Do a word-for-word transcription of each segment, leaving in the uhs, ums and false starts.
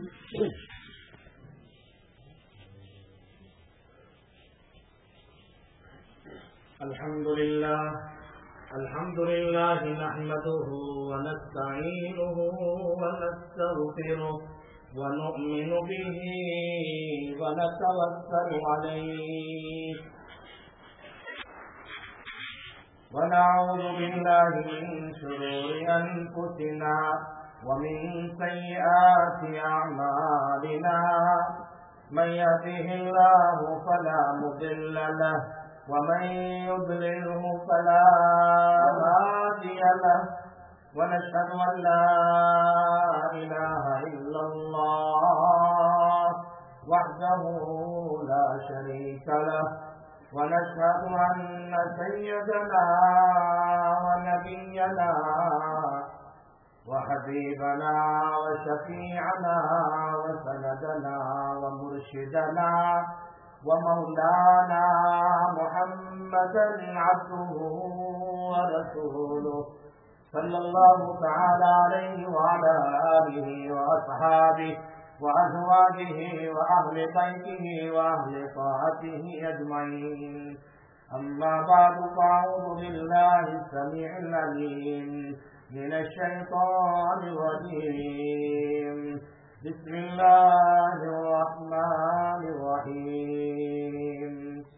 الحمد لله الحمد لله نحمده ونستعينه ونستغفره ونؤمن به ونتوكل عليه ونعوذ بالله من شرور أنفسنا ومن سيئات أعمالنا من يهده الله فلا مضل له ومن يضلله فلا هادي له ونشهد أن لا إله إلا الله وحده لا شريك له ونشهد أن سيدنا ونبينا وحبيبنا وشفيعنا وسندنا ومرشدنا ومولانا محمدا عبده ورسوله صلى الله تعالى عليه وعلى آله وأصحابه وأزواجه وأهل بيته وأهل طاعته أجمعين أما بعد فأعوذ بالله السميع العليم من الشيطان الرجيم بسم الله الرحمن الرحيم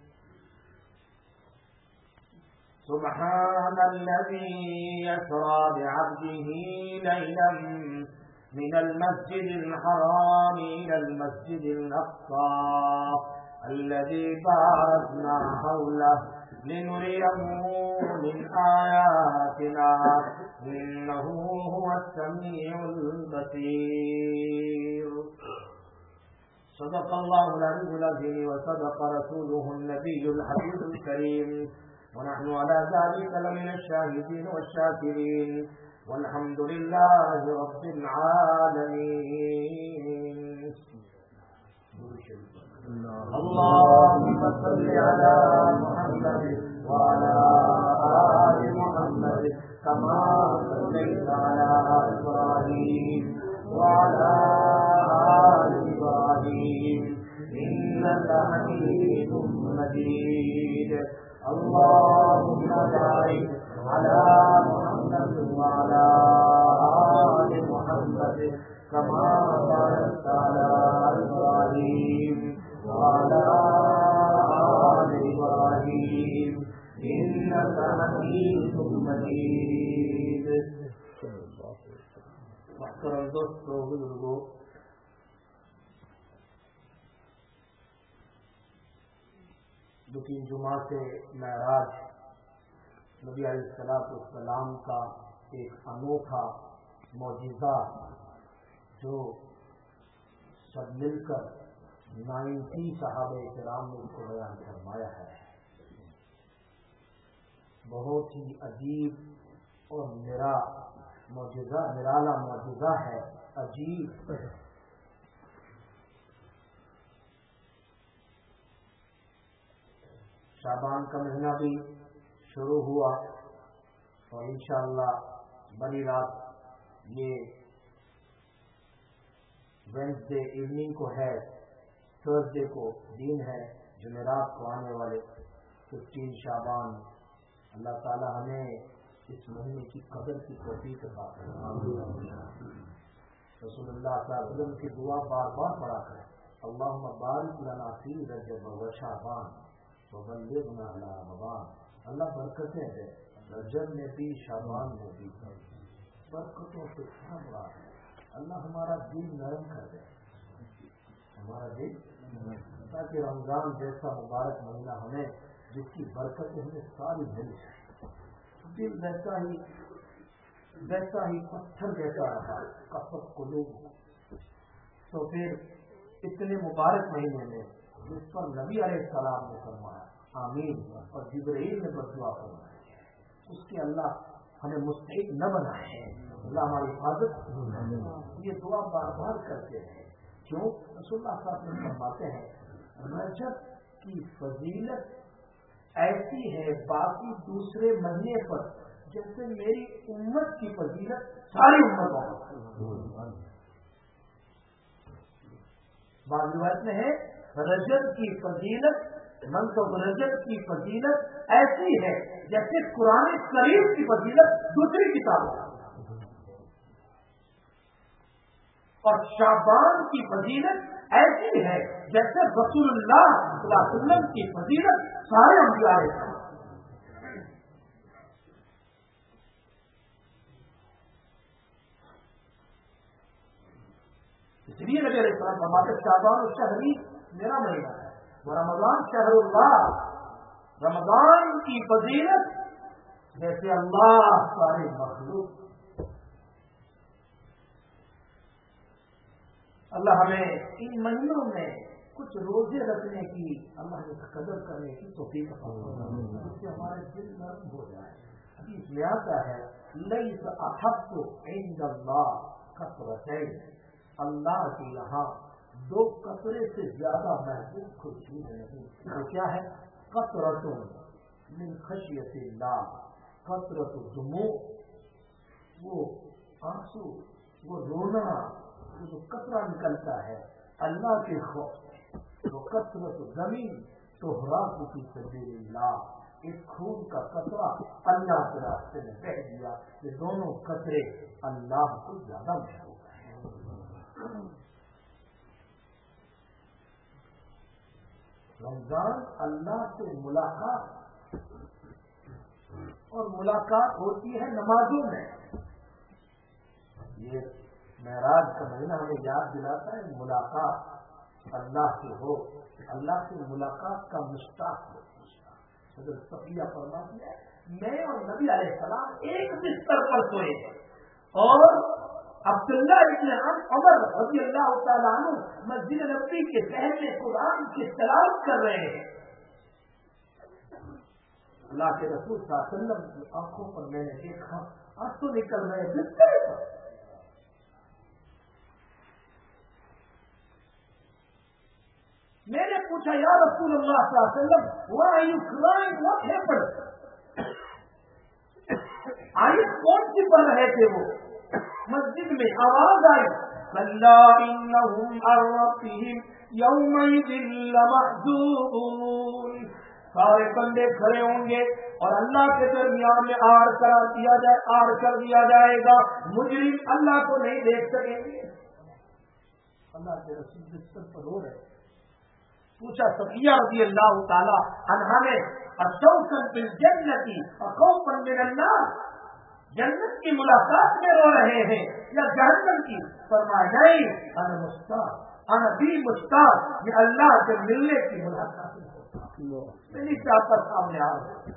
سبحان الذي يسرى بعبده ليلا من المسجد الحرام إلى المسجد الأقصى الذي باركنا حوله لنريه من آياتنا إنه هو السميع البصير صدق الله العلي العظيم وصدق رسوله النبي الحبيب الكريم ونحن على ذلك لمن الشاهدين والشاكرين والحمد لله رب العالمين. اللهم صل على محمد وعلى آل محمد كما صليت على إبراهيم وعلى آل إبراهيم إنك حميد مجيد. اللهم بارك على محمد وعلى آل محمد كما باركت على إبراهيم وعلى آل إبراهيم إنك حميد مجيد. محترم دوستو بزرگو، دو تین جمعہ سے معراج نبی علیہ الصلوۃ والسلام کا ایک انوکھا معجزہ جو سب مل کر نائنٹی صحابہ کرام نے اس کو بیان فرمایا ہے، بہت ہی عجیب اور نرا معجزہ نرالا معجزہ ہے، عجیب. شعبان کا مہینہ بھی شروع ہوا اور انشاءاللہ بڑی رات یہ وینسڈے ایوننگ کو ہے، تھرسڈے کو دن ہے، جمعرات کو آنے والے ففٹین شعبان. اللہ تعالی ہمیں اس مہینے کی قدر کی توفیق عطا فرمائے. رسول اللہ صلی اللہ علیہ وسلم کی دعا بار بار پڑھا کریں، اللہم بارک لنا فی رجب و شعبان وبلغنا الی رمضان. اللہ برکتیں دے رجب میں بھی شعبان میں بھی، برکتوں سے بھر رہا ہے. اللہ ہمارا دل نرم کر دے، ہمارا دل تاکہ رمضان جیسا مبارک مہینہ ہمیں جس کی برکتیں ہمیں ساری مل جائے. دل ویسا ہی ویسا ہی پتھر جیسا رہا قصد قلوب. تو پھر اتنے مبارک مہینے میں جس پر نبی علیہ السلام نے فرمایا آمین اور جبرائیل نے بدعا فرمایا، اس کے اللہ ہمیں مستحق نہ بنائے، اللہ ہماری حفاظت. یہ دعا بار بار کرتے ہیں. کیوں؟ رسول اللہ صلی اللہ علیہ وسلم فرماتے ہیں رجب کی فضیلت ایسی ہے باقی دوسرے مہینے پر جیسے میری امت کی فضیلت ساری امتوں پر. بعض روایت میں ہے رجب کی فضیلت، منصب رجب کی فضیلت ایسی ہے جیسے قرآن کریم کی فضیلت دوسری کتابوں، اور شعبان کی فضیلت ایسی ہے جیسے رسول اللہ صلی اللہ علیہ وسلم کی فضیلت سارے انبیاء علیہ السلام۔ اس لیے نبی علیہ السلام فرماتے شعبان الشہری میرا مہینہ ہے، وہ رمضان شہر اللہ، رمضان کی فضیلت جیسے اللہ سارے مخلوق۔ اللہ ہمیں ان مہینوں میں کچھ روزے رکھنے کی، اللہ نے قدر کرنے کی توفیق عطا فرمائے، جس سے ہمارے دل نرم ہو جائے۔ حدیث میں آتا ہے لیس احب عند اللہ کثرتین، اللہ کے یہاں دو قطرے سے زیادہ محبوب کوئی چیز نہیں۔ وہ کیا ہے؟ قطرۃ من خشیت اللہ، قطرۃ الدموع، وہ آنسو، وہ رونا، وہ جو قطرہ نکلتا ہے اللہ کے خوف، وہ قطرۃ زمین تحراق فی سبیل اللہ، ایک خون کا قطرہ اللہ کے راستے میں بہہ دیا، یہ دونوں قطرے اللہ کو زیادہ محبوب ہیں۔ رمضان اللہ سے ملاقات، اور ملاقات ہوتی ہے نمازوں میں۔ یہ معراج کا مہینہ ہمیں یاد دلاتا ہے ملاقات اللہ سے ہو، اللہ سے ملاقات کا مشتاق ہو۔ حضرت صفیہ فرماتی ہے میں اور نبی علیہ السلام ایک بستر پر سوئے اور عبداللہ ابن عمر رضی اللہ تعالیٰ عنہ مسجد نبوی کے صحن قرآن کی تلاوت کر رہے ہیں۔ اللہ کے رسول صلی اللہ علیہ وسلم کی آنکھوں پر میں نے دیکھا آنسو نکل رہے بستر پر۔ میں نے پوچھا یا رسول اللہ صلی اللہ علیہ وسلم why are you crying, what happened؟ آیت کون سی پڑھ رہے تھے؟ وہ مسجد میں آواز آئی کلا انہم عن ربہم یومئذ لمحجوبون، سارے بندے کھڑے ہوں گے اور اللہ کے درمیان میں آڑ کرا دیا جائے آڑ کر دیا جائے گا، مجرم اللہ کو نہیں دیکھ سکیں گے۔ اللہ کے رسول بستر پر رو رہے، پوچھا صفیہ رضی اللہ تعالی عنہا نے اشوقا فی الجنۃ وخوفا من النار، جنت کی ملاقات میں رو رہے ہیں یا جہنم کی؟ فرمایا نہیں، انا مشتاق، انا بھی مشتاق یہ اللہ سے ملنے کی ملاقات میں نہیں چاہتا سامنے آ رہا۔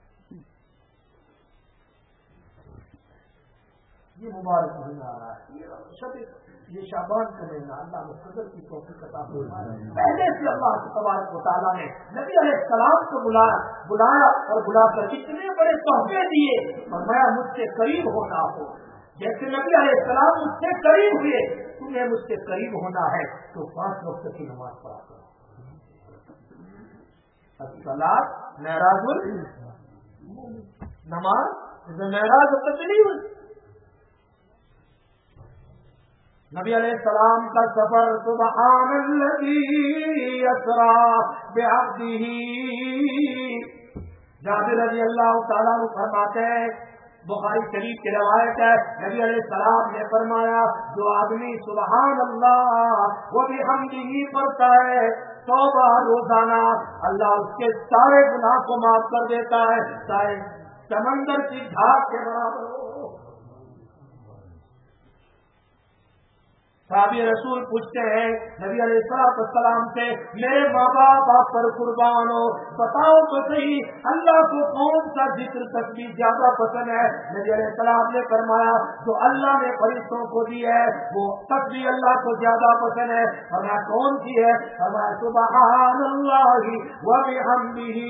یہ مبارک مہینہ آ رہا ہے، یہ شب یہ شعبان کا مہینہ، اللہ نے قدر کی توفیق عطا فرمائے۔ پہلے سے اللہ تبارک و تعالیٰ نے نبی علیہ السلام کو بلایا بلایا اور بلا کر اتنے بڑے تحفے دیے، فرمایا مجھ سے قریب ہونا ہو، جیسے نبی علیہ السلام مجھ سے قریب ہوئے، تمہیں مجھ سے قریب ہونا ہے تو پانچ وقت کی نماز پڑھا کرو۔ الصلاۃ معراج نماز معراج تسلیم۔ نبی علیہ السلام کا سفر سبحان الذی اسری بعبدہ، جابر رضی اللہ تعالیٰ عنہ فرماتے ہیں، بخاری شریف کی روایت ہے، نبی علیہ السلام نے فرمایا جو آدمی سبحان اللہ و بحمدہ پڑھتا ہے سو بار روزانہ، اللہ اس کے سارے گناہ کو معاف کر دیتا ہے، چاہے سمندر کی جھاگ کے برابر ہو۔ صحابی رسول پوچھتے ہیں نبی علیہ السلام سے میرے ماں باپ آپ پر قربان ہو، بتاؤ تو صحیح اللہ کو کون سا ذکر تسبیح زیادہ پسند ہے؟ نبی علیہ السلام نے فرمایا جو اللہ نے فرشتوں کو دی ہے وہ تسبیح اللہ کو زیادہ پسند ہے۔ فرمایا کون سی ہے؟ فرمایا سبحان اللہ و بحمدہ۔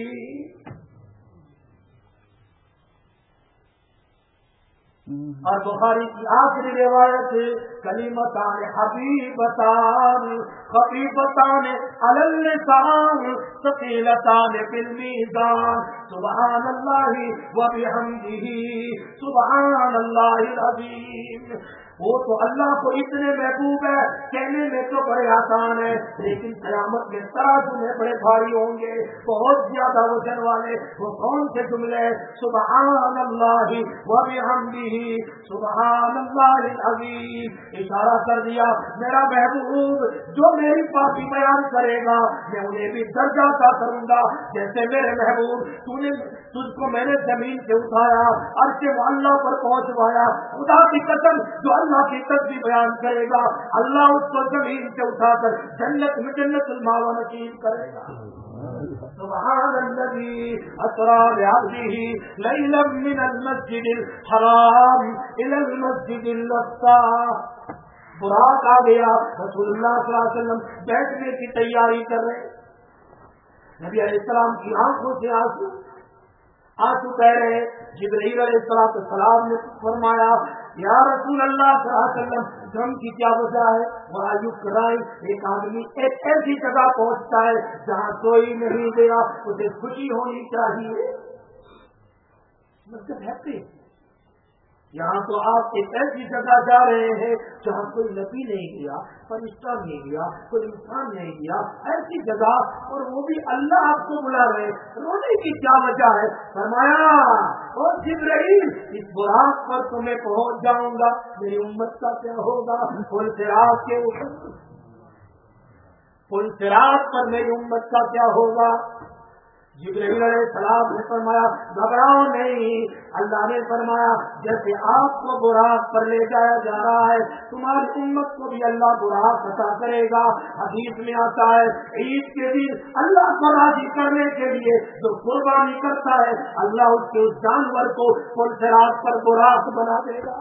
اور بخاری کی آخری روایت کلمتان حبیبتان خفیفتان علی اللسان ثقیلتان فی المیزان سبحان اللہ و بحمدہ سبحان اللہ العظیم۔ وہ تو اللہ کو اتنے محبوب ہے، کہنے میں تو بڑے आसान है, लेकिन क़यामत में तराजू में बड़े भारी होंगे, बहुत ज्यादा वजन वाले। वो कौन से जुमले? सुबहानल्लाहि व बिहम्दिही सुबहानल्लाहिल अज़ीम। इशारा कर दिया मेरा महबूब जो मेरी पाकी बयान करेगा मैं उन्हें भी दर्जा अता करूंगा। जैसे मेरे महबूब तूने तुझको मैंने जमीन से उठाया, अर्श मुअल्ला पर पहुंचवाया, खुदा की कसम जो अल्लाह की तस्बीह बयान करेगा अल्लाह उसको जमीन से उठाकर जन्नत में जन्नतुल मावा नसीब करेगा। सुब्हानल्लज़ी अस्रा बिअब्दिही लैलन मिनल मस्जिदिल हराम इलल मस्जिदिल अक़सा। बुराक आ गया, रसूलुल्लाह सल्लल्लाहु अलैहि वसल्लम बैठने की तैयारी कर रहे। नबी अलैहिस्सलाम की आंखों से आंसू आंसू कह रहे। जिब्रील अलैहिस्सलाम ने फरमाया या रसूल अल्लाह सल्लल्लाहु अलैहि वसल्लम गम की क्या वजह है? वरायुक्राई एक आदमी एक ऐसी जगह पहुंचता है जहाँ कोई नहीं गया, उसे खुशी होनी चाहिए। मतलब हैप्पी। यहाँ तो आप एक ऐसी जगह जा रहे हैं जहाँ कोई नबी नहीं गया, फरिश्ता नहीं गया, कोई इंसान नहीं गया, ऐसी जगह, और वो भी अल्लाह आपको बुला रहे। रोने की क्या वजह है? फरमाया और जिब्रील इस बुराक पर तो मैं पहुँच जाऊंगा, मेरी उम्मत का क्या होगा? पुल सिरात के ऊपर पुल सिरात पर मेरी उम्मत का क्या होगा? जिब्रील अलैहिस्सलाम ने फरमाया घबराओ नहीं। अल्लाह ने फरमाया जैसे आपको बुराक पर ले जाया जा रहा है तुम्हारी उम्मत को भी अल्लाह बुराक अता करेगा। हदीस में आता है ईद के दिन अल्लाह को राजी करने के लिए जो कुर्बानी करता है अल्लाह उसके उस जानवर को पुल सिरात पर बुराक बना देगा।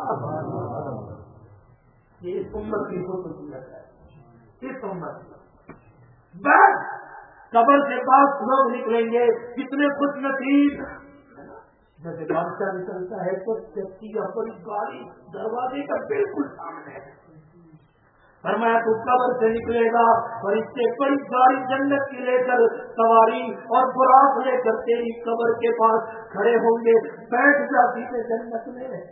ये इस उम्मत की खुसूसियत है। इस उम्मत बस कब्र के पास लोग निकलेंगे कितने खुश नसीब। जैसे बादशाह निकलता है तो चक्की या बड़ी गाड़ी दरवाजे का बिल्कुल सामने है। फरमाया तू कब्र से निकलेगा और इससे बड़ी गाड़ी जन्नत की लेकर सवारी और बुराक लेकर तेरी कब्र के पास खड़े होंगे। बैठ जाती है जन्नत में।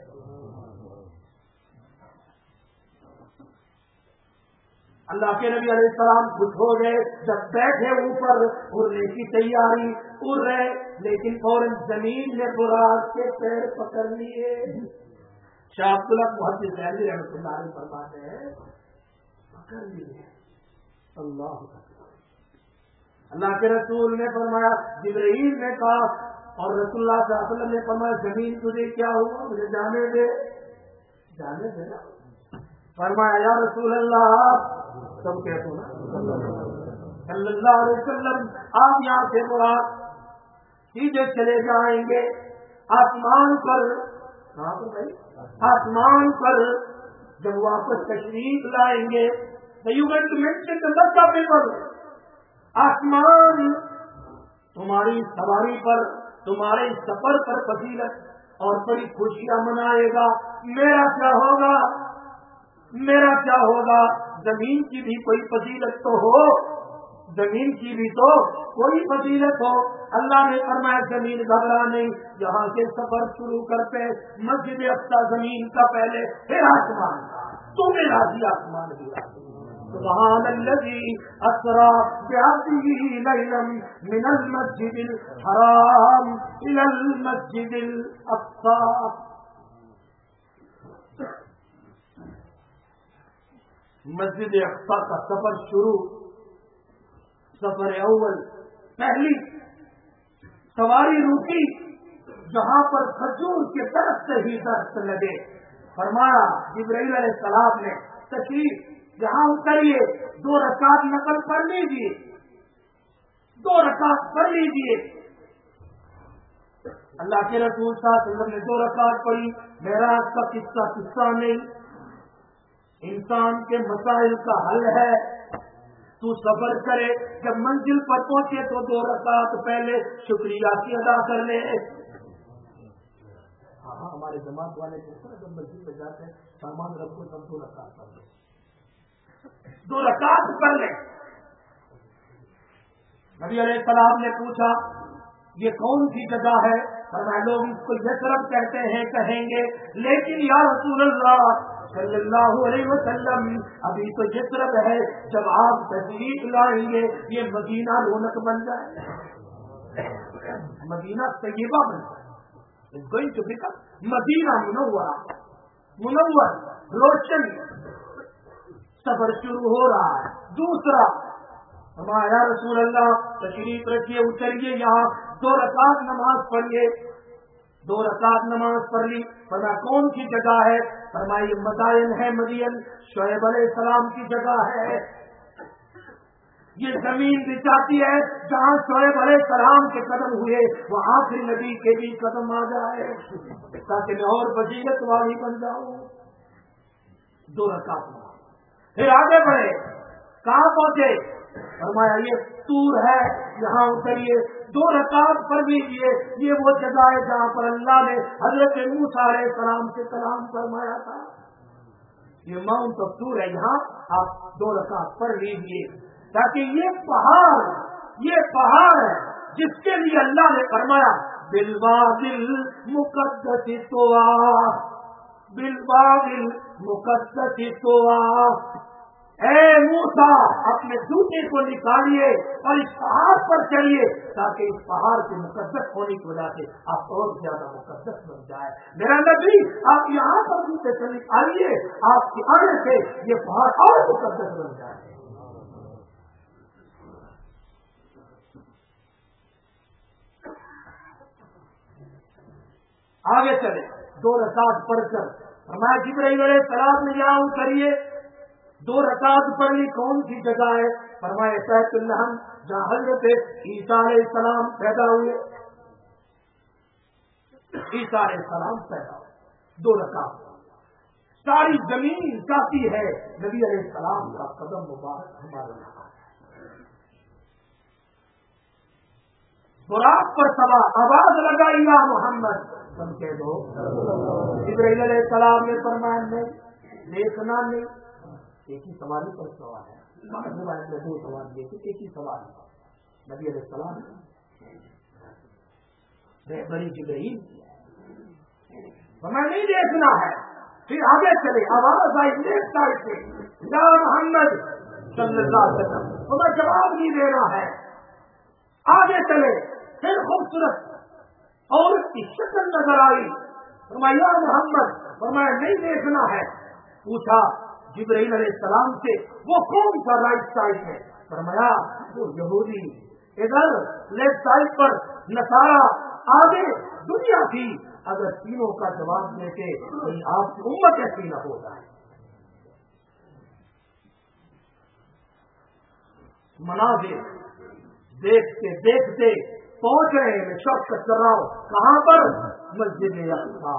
अल्लाह के नबी अलैहिस्सलाम खुश हो गए। जब बैठे ऊपर उड़ने की तैयारी, उड़ रहे, लेकिन फौरन जमीन ने बुराक के पैर पकड़ लिए। शाह अब्दुल्ला मुहद्दिस रहमतुल्लाह अलैहि फरमाते हैं पकड़ लिए। अल्लाह अल्लाह के रसूल ने फरमाया, जिब्रील ने कहा और रसूलुल्लाह सल्लल्लाहु अलैहि वसल्लम ने फरमाया जमीन तुझे क्या हुआ, मुझे जाने दे, जाने देना। फरमाया या रसूल अल्लाह, सब कहते ना सल्लल्लाहु अलैहि वसल्लम, आप यहाँ से बुराक सीधे चले जाएंगे आसमान पर। कहाँ पर भाई? आसमान पर जब वापस तशरीफ लाएंगे पर आसमान तुम्हारी सवारी पर, तुम्हारे सफर पर फजीलत और बड़ी खुशियां मनाएगा। मेरा क्या होगा? मेरा क्या होगा? जमीन की भी कोई फजीलत तो हो, जमीन की भी तो कोई फजीलत हो। अल्लाह ने फरमाया जमीन घबरा नहीं, यहाँ से सफर शुरू करते मस्जिद अक़सा जमीन का पहले फिर आसमान का, तुम्हें राजी आसमान भी राजी। सुब्हानल्लज़ी अस्रा बिअब्दिही लैलन मिनल मस्जिदिल हराम इलल मस्जिदिल अक़सा। मस्जिद अक़सा का सफर शुरू, सफर अव्वल, पहली सवारी रुकी जहाँ पर खजूर के दरख्त से ही दरख्त लगे। फरमाया जिब्रील अलैहिस्सलाम ने तशरीफ यहाँ उतरिए, दो रकात नफल पढ़ लीजिए, दो रकात पढ़ लीजिए। अल्लाह के रसूल सल्लल्लाहु अलैहि वसल्लम ने दो रकात पढ़ी। मेराज का किस्सा किस्सा नहीं, इंसान के मसाइल का हल है। तू सफर करे, जब मंजिल पर पहुंचे तो दो रकात पहले शुक्रिया की अदा कर ले। हाँ हमारे जमात वाले जब मंजिल पर जाते हैं सामान रखो तब दो रकात पढ़ लो, दो रकात पढ़ ले। नबी अलैहिस्सलाम ने पूछा ये कौन सी जगह है? फरमाया लोग इसको यशरब कहते हैं, कहेंगे, लेकिन या रसूल अल्लाह صلی اللہ علیہ وسلم ابھی تو یہ طرف ہے جب آپ تشریف لائیں گے یہ مدینہ رونق بن جائے، مدینہ طیبہ بن جائے، It's going to become مدینہ منورہ، منور روشن، سفر شروع ہو رہا ہے۔ دوسرا ہمارا رسول اللہ تشریف رکھیے، اتریے، یہاں دو رکعت نماز پڑھیے، دو رکعت نماز پڑھ لی۔ فرمایا کون سی جگہ ہے؟ فرمایا مدائن ہے، مدین شعیب علیہ السلام کی جگہ ہے، یہ زمین بچاتی ہے جہاں شعیب علیہ السلام کے قدم ہوئے وہ آخری نبی کے بھی قدم آ جائے تاکہ میں اور فضیلت والی بن جاؤں۔ دو رکعت نماز، پھر آگے بڑھے، کہاں پہنچے؟ فرمایا یہ طور ہے، یہاں اتریے، دو رکعت پڑھ لیجیے، یہ وہ جگہ ہے جہاں پر اللہ نے حضرت موسیٰ علیہ السلام سے کلام فرمایا تھا، یہ ماؤنٹ آف طور ہے، یہاں آپ دو رکعت پڑھ لیجیے تاکہ یہ پہاڑ، یہ پہاڑ ہے جس کے لیے اللہ نے فرمایا بالوادی المقدس طویٰ، بالوادی المقدس طویٰ، اے موسیٰ اپنے جوتے کو نکالیے اور اس پہاڑ پر چڑھیے تاکہ اس پہاڑ کے مقدس ہونے کی وجہ سے آپ اور زیادہ مقدس بن جائے۔ میرا نبی آپ یہاں پر جوتے سے نکالیے، آپ کی آنے سے یہ پہاڑ اور مقدس بن جائے۔ آگے چلے، دو رکعت پڑھ کر فرمایا جبرائیل علیہ السلام نے یہاں اتریے، دو رکعت پڑھ لی، کون سی جگہ ہے؟ فرمایا بیت اللحم جہاں حضرت عیسیٰ علیہ السلام پیدا ہوئے، عیسیٰ علیہ السلام پیدا ہوئے، دو رکعت، ساری زمین چاہتی ہے نبی علیہ السلام کا قدم مبارک ہمارے یہاں ہے۔ براق پر سوا آواز لگائی یا محمد، سن کے دو۔ جبرائیل علیہ السلام نے فرمایا نہیں، دیکھنا نہیں، ایک ہی سواری پر سوال ہے، روایت میں دو سوال دیکھے، ایک ہی سوال ہے، نبی علیہ السلام رہبری جبرائیل ہمیں نہیں دیکھنا ہے۔ پھر آگے چلے، آواز آئی نیک سائڈ سے یا محمد صلی اللہ علیہ وسلم، ہمیں جواب نہیں دینا ہے۔ آگے چلے، پھر خوبصورت عورت کی شکل نظر آئی، فرمایا یا محمد، فرمایا نہیں دیکھنا ہے۔ پوچھا جبرائیل علیہ السلام سے وہ کون سا رائٹ سائڈ ہے؟ فرمایا وہ یہودی، ادھر لیفٹ سائڈ پر نصارا، آگے دنیا تھی۔ اگر تینوں کا جواب دے کے آپ کی امت ایسی نہ ہو جائے۔ مناظر دیکھتے دیکھتے پہنچ رہے ہیں، شوق کر رہا ہوں کہاں پر؟ مسجد اقصی۔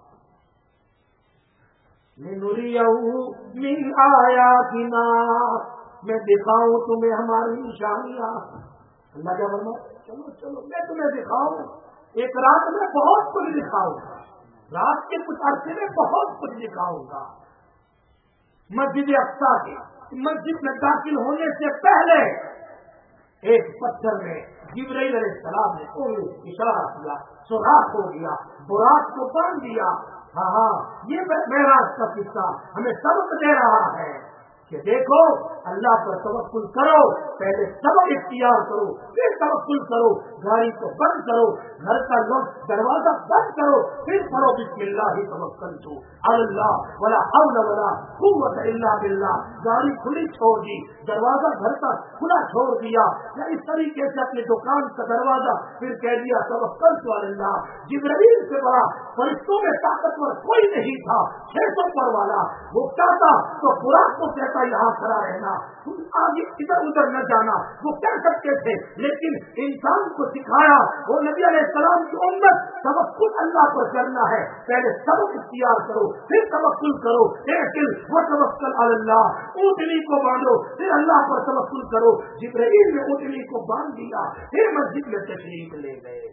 لِنُرِيَهُ مِنْ آيَاتِنَا، میں دکھاؤں تمہیں ہماری نشانیاں۔ اللہ کیا فرمایا؟ چلو چلو میں تمہیں دکھاؤں، ایک رات میں بہت کچھ دکھاؤں گا، رات کے کچھ عرصے میں بہت کچھ دکھاؤں گا۔ مسجد اقصی کے مسجد میں داخل ہونے سے پہلے ایک پتھر میں جبرائیل علیہ السلام نے کوئی اشارہ کیا، سوراخ ہو گیا، براق کو باندھ دیا۔ ہاں ہاں یہ معراج کا قصہ ہمیں سبق دے رہا ہے کہ دیکھو اللہ پر توکل کرو، پہلے سبق اختیار کرو، پھر توکل کرو، گاڑی کو بند کرو، گھر کا دروازہ بند کرو، پھر پڑھو بسم اللہ توکلت علی اللہ ولا حول ولا قوت الا باللہ۔ گاڑی کھلی چھوڑ دی، دروازہ گھر کا کھلا چھوڑ دیا، یا اس طریقے سے اپنی دکان کا دروازہ پھر کہہ دیا توکلت علی اللہ۔ جبرائیل سے بڑا فرشتوں میں طاقتور کوئی نہیں تھا، چھ سو پر والا، وہ چاہتا تو براق کو کہتا یہاں کھڑا رہنا، آگے ادھر ادھر نہ جانا، وہ کہہ سکتے تھے، لیکن انسان کو سکھایا، وہ نبی علیہ السلام کی امت توکل اللہ پر کرنا ہے، پہلے سبق اختیار کرو پھر توکل کرو، لیکن وہ توکل علی اللہ، اونٹنی کو باندھو پھر اللہ پر توکل کرو۔ جبرائیل نے اونٹنی کو باندھ دیا، پھر مسجد میں تشریف لے گئے،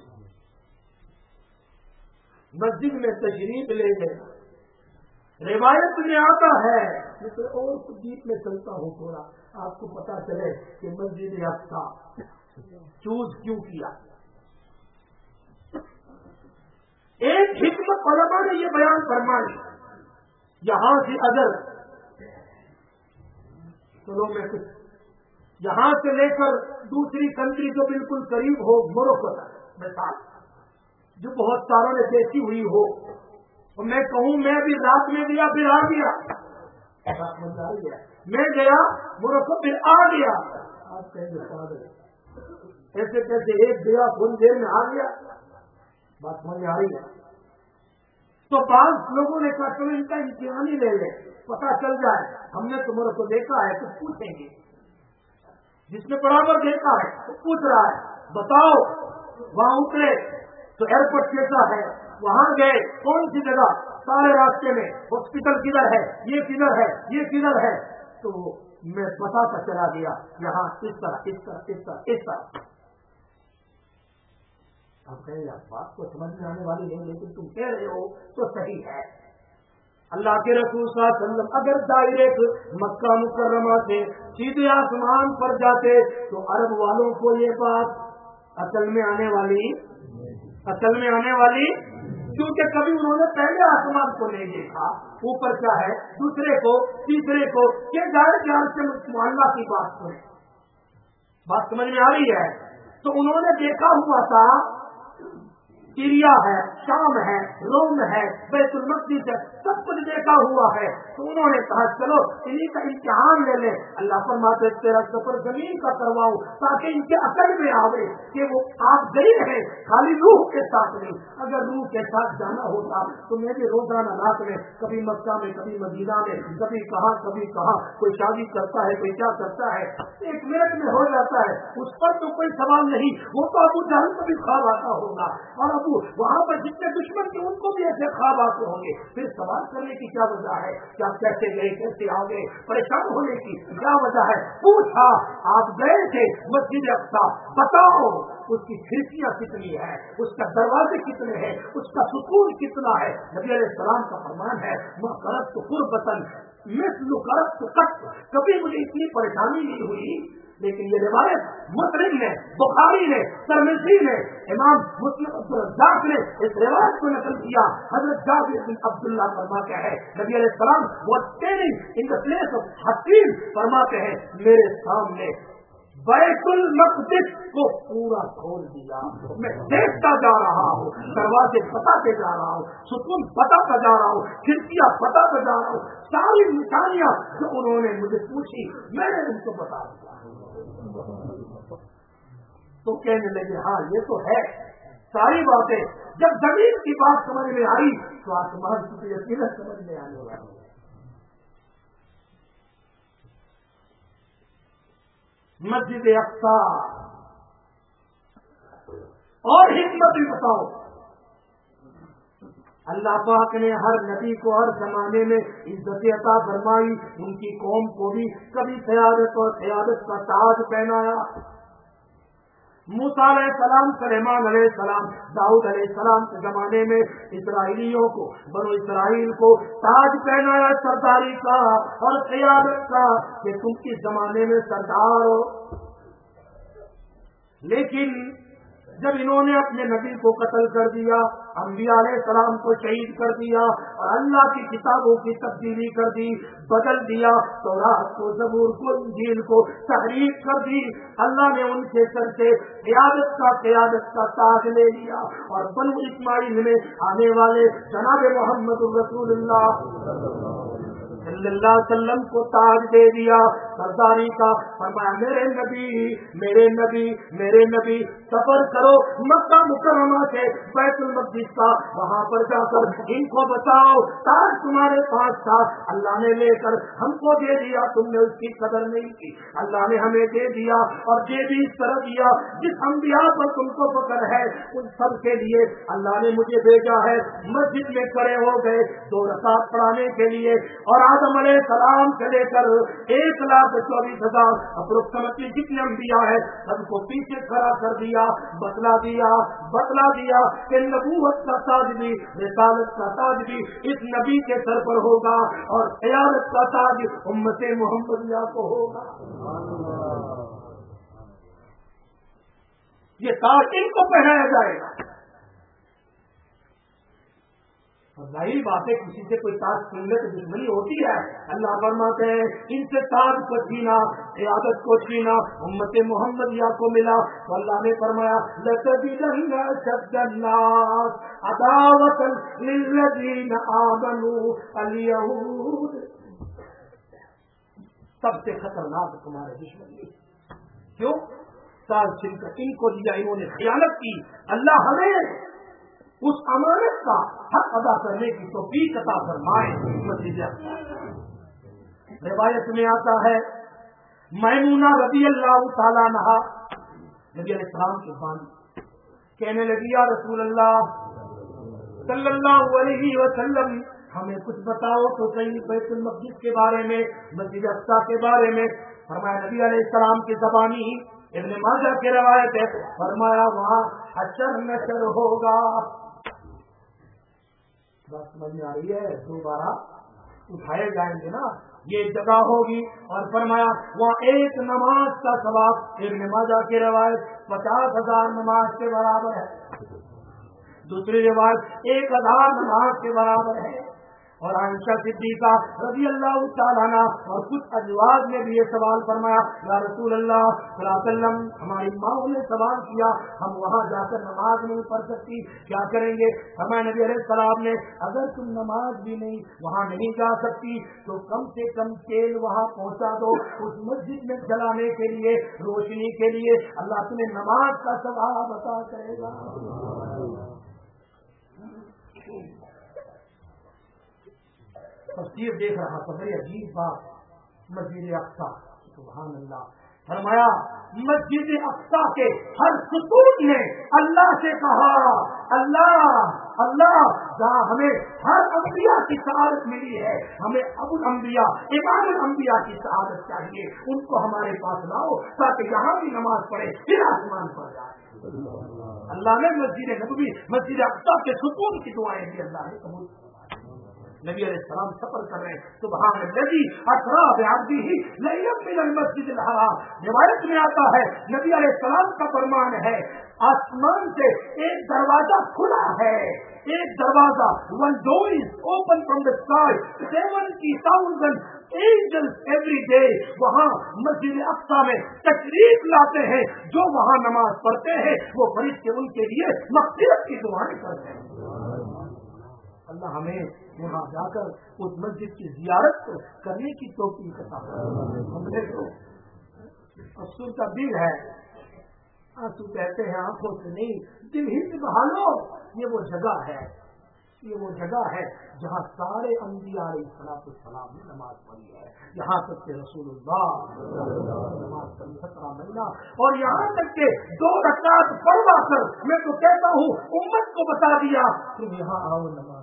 مسجد میں تشریف لے گئے۔ روایت میں آتا ہے، اور گیت میں چلتا ہوں تھوڑا آپ کو پتا چلے کہ مسجد اقصی چوز کیوں کیا۔ ایک حکمت علماء نے یہ بیان فرمائی، یہاں سے اگر چلو میں کچھ یہاں سے لے کر دوسری کنٹری جو بالکل قریب ہو، موروکو تک مثال، جو بہت ساروں نے دیکھی ہوئی ہو، اور میں کہوں میں بھی رات میں گیا پھر آ گیا، میں گیا موروکو پھر آ گیا، آپ کہیں گے پاگل ایسے کیسے ایک گیا تھوڑی دیر میں آ گیا؟ بات سمجھ آ رہی ہے؟ تو بعض لوگوں نے کہا چلو ان کا امتحان ہی لے لیں، پتا چل جائے، ہم نے تمہارے کو دیکھا ہے تو پوچھیں گے، جس نے برابر دیکھا ہے تو پوچھ رہا ہے بتاؤ وہاں اترے تو ایئرپورٹ کیسا ہے، وہاں گئے کون سی جگہ، سارے راستے میں ہاسپٹل کدھر ہے، یہ کدھر ہے، یہ کدھر ہے، تو میں پتا کا چلا گیا یہاں اس طرح اس طرح اس طرح اس طرح۔ آپ کہیں گے بات کو سمجھ میں آنے والی نہیں، لیکن تم کہہ رہے ہو تو صحیح ہے۔ اللہ کے رسول صلی اللہ علیہ وسلم اگر ڈائریکٹ مکہ مکرمہ سے سیدھے آسمان پر جاتے تو عرب والوں کو یہ بات اصل میں آنے والی اصل میں آنے والی کیونکہ کبھی انہوں نے پہلے آسمان کو نہیں دیکھا، اوپر کیا ہے، دوسرے کو، تیسرے کو، یہ ظاہر خیال سے معاملہ کی بات سنیں، بات سمجھ میں آ رہی ہے؟ تو انہوں نے دیکھا ہوا تھا سیریا ہے، شام ہے، روم ہے، بیت المقدس ہے، سب کچھ دیکھا ہوا ہے، تو انہوں نے کہا چلو انہیں کا امتحان لے لیں، اللہ فرماتے تیرا سفر زمین کا کرواؤ تاکہ ان کے عقل میں آوے کہ وہ آپ گئے ہیں خالی روح کے ساتھ نہیں، اگر روح کے ساتھ جانا ہوتا تو میں بھی روزانہ رات میں کبھی مکہ میں کبھی مدینہ میں کبھی کہاں کبھی کہاں، کوئی شادی کرتا ہے کوئی کیا کرتا ہے، ایک منٹ میں ہو جاتا ہے، اس پر تو کوئی سوال نہیں، وہ تو ابو جہل کو بھی خواب آتا ہوگا، اور وہاں پر جتنے دشمن تھے ان کو بھی ایسے خواب آتے ہوں گے، پھر سوال کرنے کی کیا وجہ ہے، کیا کیسے گئے کیسے آ گئے، پریشان ہونے کی کیا وجہ ہے؟ پوچھا آپ گئے تھے مسجد اقصی، بتاؤ اس کی کھڑکیاں کتنی ہے، اس کا دروازے کتنے ہیں، اس کا سکون کتنا ہے؟ نبی علیہ السلام کا فرمان ہے میں کرت تو قربتن مثل کرت تو قط، کبھی مجھے اتنی پریشانی نہیں ہوئی، لیکن یہ روایت مسلم نے، بخاری نے، ترمذی نے، امام مسلم عبدالرزاق نے اس روایت کو نقل کیا، حضرت جابر بن عبداللہ فرماتے ہیں نبی علیہ السلام وہ standing in the place of حکیم فرماتے ہیں میرے سامنے بیت المقدس کو پورا کھول دیا، میں دیکھتا جا رہا ہوں، دروازے بتاتے جا رہا ہوں، سکون بتاتا جا رہا ہوں، کھڑکیاں بتاتا جا رہا ہوں، ساری نشانیاں جو انہوں نے مجھے پوچھی میں نے ان کو بتا دیا۔ تو کہنے لگے ہاں یہ تو ہے ساری باتیں، جب زمین کی بات سمجھ میں آئی تو آسمان کی یقیناً سمجھ میں آنے والی ہے۔ مسجد اقصی اور حکمت بھی بتاؤ، اللہ پاک نے ہر نبی کو ہر زمانے میں عزت عطا فرمائی، ان کی قوم کو بھی کبھی سیادت اور سیادت کا تاج پہنایا، موسیٰ علیہ السلام، سلیمان علیہ السلام، داؤد علیہ السلام کے زمانے میں اسرائیلیوں کو، بنو اسرائیل کو تاج پہنایا سرداری کا اور قیادت کا کہ تم کے زمانے میں سردار ہو، لیکن جب انہوں نے اپنے نبی کو قتل کر دیا، انبیاء علیہ السلام کو شہید کر دیا اور اللہ کی کتابوں کی تبدیلی کر دی، بدل دیا، تورات کو، زبور کو، انجیل کو تحریف کر دی، اللہ نے ان سے سر سے قیادت کا قیادت کا تاج لے لیا اور بنو اسماعیل میں آنے والے جناب محمد رسول اللہ صلی اللہ علیہ وسلم کو تاج دے دیا سرداری کا، فرمایا میرے نبی میرے نبی میرے نبی سفر کرو مکہ مکرمہ سے بیت المقدس کا، وہاں پر جا کر ان کو بتاؤ تاج تمہارے پاس تھا، اللہ نے لے کر ہم کو دے دیا، تم نے اس کی قدر نہیں کی، اللہ نے ہمیں دے دیا اور دے بھی اس طرح دیا جس انبیاء پر تم کو فخر ہے، ان سب کے لیے اللہ نے مجھے بھیجا ہے، مسجد میں کھڑے ہو گئے دو رکعت پڑھانے کے لیے، اور آدم علیہ السلام سے لے کر ایک لاکھ چوبیس ہزار اپروکسیمیٹلی جتنے انبیاء ہے سب کو پیچھے کھڑا کر دیا، بتلا دیا بتلا دیا کہ نبوت کا تاج بھی، رسالت کا تاج بھی اس نبی کے سر پر ہوگا اور قیادت کا تاج امت محمدیہ کو ہوگا، یہ تاج ان کو پہنایا جائے گا۔ اور ظاہری بات ہے کسی سے کوئی تاج چھیننے تو دشمنی ہوتی ہے. اللہ فرماتے ہیں ان سے تاج کو چھینا, قیادت کو چھینا امت محمدیہ کو ملا. تو اللہ نے فرمایا لَتَجِدَنَّ أَشَدَّ النَّاسِ عَدَاوَةً لِلَّذِينَ آمَنُوا الْيَهُودَ. سب سے خطرناک تمہارے دشمن کیوں؟ تاج چھین کر ان کو دیا, انہوں نے خیانت کی. اللہ ہمیں اس امانت کا حق ادا کرنے کی توفیق عطا فرمائے. مسجد اقصی روایت میں آتا ہے میمونہ رضی اللہ تعالیٰ عنہا نبی علیہ السلام کے بانی کہنے لگی یا رسول اللہ صلی اللہ علیہ وسلم ہمیں کچھ بتاؤ تو صحیح بیت المقدس کے بارے میں, مسجد اقصی کے بارے میں. فرمایا نبی علیہ السلام کی زبانی ابن ماجہ کی روایت ہے, فرمایا وہاں حشر نشر ہوگا. بات سمجھ میں آ رہی ہے؟ دوبارہ اٹھائے جائیں گے نا, یہ جگہ ہوگی. اور فرمایا وہاں ایک نماز کا ثواب ابن ماجہ کی روایت پچاس ہزار نماز کے برابر ہے. دوسری روایت ایک ہزار نماز کے برابر ہے. اور عائشہ صدیقہ رضی اللہ تعالیٰ عنہ اور کچھ ازواج نے بھی یہ سوال فرمایا یا رسول اللہ صلی اللہ علیہ وسلم ہماری ماں نے سوال کیا ہم وہاں جا کر نماز نہیں پڑھ سکتی, کیا کریں گے؟ ہمارے نبی علیہ السلام نے اگر تم نماز بھی نہیں وہاں نہیں جا سکتی تو کم سے کم تیل وہاں پہنچا دو اس مسجد میں جلانے کے لیے, روشنی کے لیے. اللہ تمہیں نماز کا ثواب عطا کرے گا. تفسیر دیکھ رہا تھا, بڑی عجیب بات. مسجد اقصی سبحان اللہ. فرمایا مسجد اقصی کے ہر ستون نے اللہ سے کہا اللہ اللہ جہاں ہمیں ہر انبیاء کی سعادت ملی ہے ہمیں ابو الانبیاء امام الانبیاء کی سعادت چاہیے, ان کو ہمارے پاس لاؤ تاکہ یہاں بھی نماز پڑھے پھر آسمان پر جائے. اللہ نے مسجد نبوی مسجد اقصی کے ستون کی دعائیں بھی اللہ نے قبول. نبی علیہ السلام سفر کر رہے ہیں سبحان الذی اسری بعبدہ لیلا من المسجد الحرام. روایت میں آتا ہے نبی علیہ السلام کا فرمان ہے آسمان سے ایک دروازہ کھلا ہے, ایک دروازہ one door is open from the sky, seventy thousand angels every day وہاں مسجد اقصی میں تشریف لاتے ہیں. جو وہاں نماز پڑھتے ہیں وہ فرشتے ان کے لیے مغفرت کی دعائیں کرتے ہیں. اللہ ہمیں وہاں جا کر اس مسجد کی زیارت کرنے کی توفیق عطا فرمائے. ہم نے تو افسوس کا دل ہے, آنسو کہتے ہیں آنکھوں سے نہیں, دل ہی سے بہا لو. یہ وہ جگہ ہے, یہ وہ جگہ ہے جہاں سارے انبیاء علیہ الصلوۃ والسلام نے نماز پڑھی ہے. یہاں تک کہ رسول اللہ نماز پڑھی سترہ مہینہ, اور یہاں تک کہ دو رکعت پڑھوا کر میں تو کہتا ہوں امت کو بتا دیا تم یہاں آؤ نماز.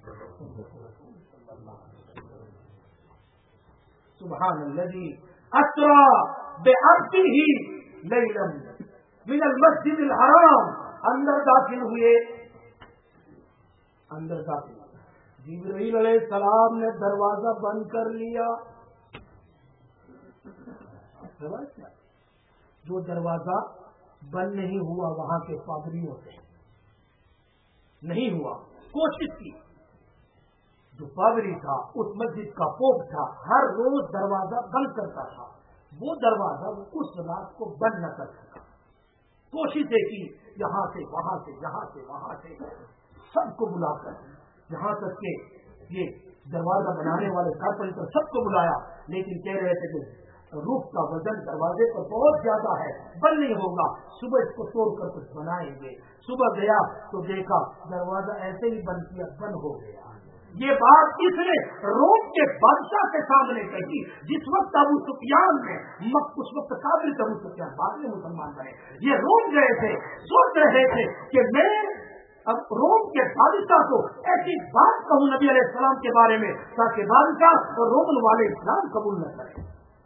سبحان الذی اسری بعبدہ لیلا من المسجد الحرام. اندر داخل ہوئے, اندر داخل جبرائیل علیہ السلام نے دروازہ بند کر لیا. جو دروازہ بند نہیں ہوا وہاں کے پادریوں سے نہیں ہوا, کوشش کی. جو پادری تھا اس مسجد کا پوپ تھا, ہر روز دروازہ بند کرتا تھا. وہ دروازہ اس رات کو بند نہ کر سکا. کوششیں کی یہاں سے وہاں سے یہاں سے وہاں سے سب کو بلا کر, یہاں تک کہ یہ دروازہ بنانے والے کارپینٹر سب کو بلایا, لیکن کہہ رہے تھے کہ روح کا وزن دروازے پر بہت زیادہ ہے, بند نہیں ہوگا, صبح اس کو توڑ کر کچھ بنائیں گے. صبح گیا تو دیکھا دروازہ ایسے ہی بند کیا, بند ہو گیا. یہ بات اس نے روم کے بادشاہ کے سامنے کہی جس وقت ابو سفیان نے, اس وقت کافر ابو سفیان بعد میں مسلمان بنے, یہ روم گئے تھے, سوچ رہے تھے کہ میں اب روم کے بادشاہ کو ایسی بات کہوں نبی علیہ السلام کے بارے میں تاکہ بادشاہ اور رومن والے اسلام قبول نہ کریں.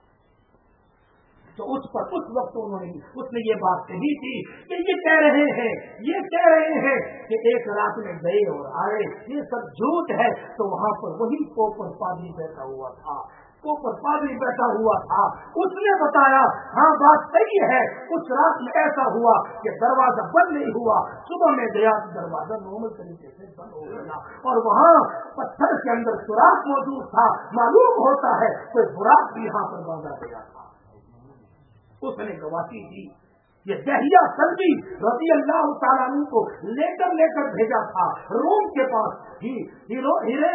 تو اس پر اس وقت انہوں نے اس نے یہ بات کہی تھی کہ یہ کہہ رہے ہیں یہ کہہ رہے ہیں کہ ایک رات میں گئے اور آئے, یہ سب جھوٹ ہے. تو وہاں پر وہی پوپ اور پادری بیٹھا ہوا تھا. वो पर पादरी बैठा हुआ था, उसने बताया हाँ बात सही है, उस रात में ऐसा हुआ कि दरवाजा बंद नहीं हुआ, सुबह में गया तो दरवाजा नॉर्मल तरीके से बंद हो गया और वहाँ पत्थर के अंदर सुराख मौजूद था। मालूम होता है कोई बुराक भी यहाँ पर बांधा गया था। उसने गवाही दी। ये दहिया कल्बी रज़ी अल्लाह तआला अन्हु को लेकर लेकर भेजा था रोम के पास। ही हीरो हीरे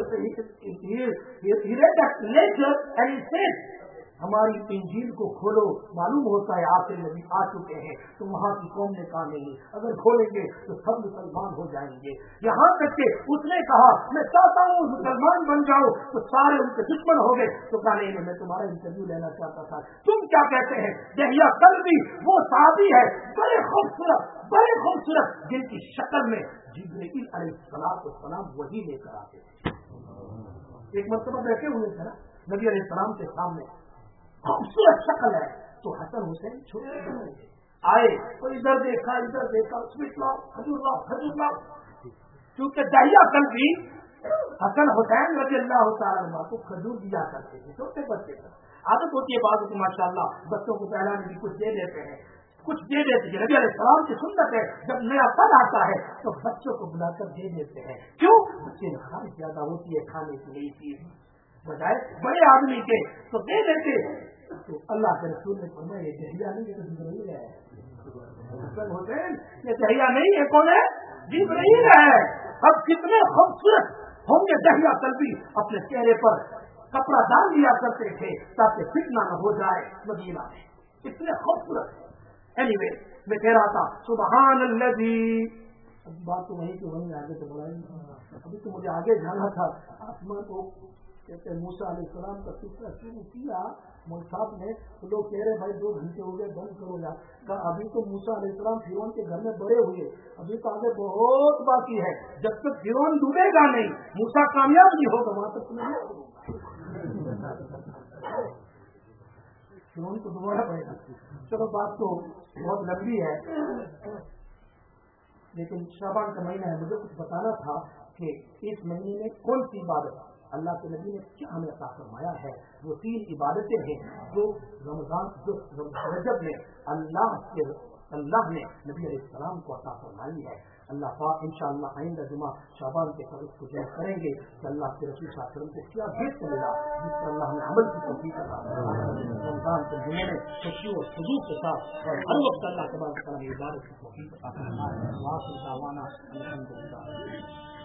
हीरे हीरे हमारी इंजील को खोलो, मालूम होता है आखिर नबी आ चुके हैं। तो वहाँ की कौम ने कहा नहीं, अगर खोलेंगे तो सब मुसलमान हो जाएंगे। यहाँ तक के उसने कहा मैं चाहता हूँ मुसलमान बन जाओ, तो सारे उनके दुश्मन हो गए। तो कहा नहीं, मैं तुम्हारा इंटरव्यू लेना चाहता था, तुम क्या कहते हैं? दहिया कल्बी वो साहबी है बड़े खूबसूरत बड़े खूबसूरत जिनकी शक्ल में जिब्रील अलैहिस्सलाम वही लेकर आते थे। एक मरतबा बैठे हुए थे ना नबी अलैहिस्सलाम के सामने, खूबसूरत शक्ल है, तो हसन हुसैन छोटे आए तो इधर देखा इधर देखा, स्वीट लाओ खजूर लाओ खजूर लाओ, क्योंकि दहिया कल्बी हसन हुसैन रज़ी अल्लाह तआला अन्हु को खजूर दिया करते थे छोटे बच्चे को। आदत होती है बाद में माशाअल्लाह बच्चों को पहलाने की कुछ दे देते हैं, कुछ दे देते हैं। नबी अलैहिस्सलाम की सुन्नत है जब नया फल आता है तो बच्चों को बुलाकर दे देते हैं। क्यों? बच्चे में खाने ज्यादा होती है, खाने की नई चीज बजाय बड़े आदमी के तो दे देते। तो अल्लाह के रसूल ने फरमाया ये दहिया नहीं है, जिब्रील है। हसन हुसैन ये दहिया नहीं है, कौन है? जिब्रील है। अब कितने खूबसूरत होंगे दहिया कल्बी, अपने चेहरे पर कपड़ा डाल दिया करते थे ताकि फितना न हो जाए मदीना में, इतने खूबसूरत। एनीवे मैं कह रहा था सुबहान अल्लज़ी, अब बात तो वहीं के वहीं आगे तो बढ़ाई, अभी तो मुझे आगे जाना था। आसमान को कहते मूसा अलैहिस्सलाम का किस्सा शुरू किया मौल साहब ने, तो लोग कह रहे भाई दो घंटे हो गए बंद करो जा। कहा अभी तो मूसा अलैहिस्सलाम फिरौन के घर में बड़े हुए, अभी तो आगे बहुत बाकी है। जब तक फिरौन डूबेगा नहीं, मूसा कामयाब नहीं होगा, वहां तक फिरौन को डुबाना पड़ेगा। चलो बात तो बहुत लंबी है, लेकिन शाबान का महीना है, मुझे कुछ बताना था कि इस महीने में कौन सी इबादत अल्लाह के नबी ने क्या हमें अता फरमाया है। वो तीन इबादतें हैं जो रमजान जो रजब में अल्लाह के अल्लाह ने नबी अलैहिस्सलाम को अता फरमाई है। अल्लाह पाक इंशाअल्लाह आइंदा जुमा शाबान के कल को जय करेंगे कि अल्लाह के रसूल सल्लल्लाहु अलैहि वसल्लम को क्या गिफ्ट मिला जिस पर अल्लाह ने अमल की तौफीक अता फरमाई। रमजान के महीने में खुशी और खुजूर के साथ और हर वक्त अल्लाह के बाद इबादत की तौफीक अता फरमाए।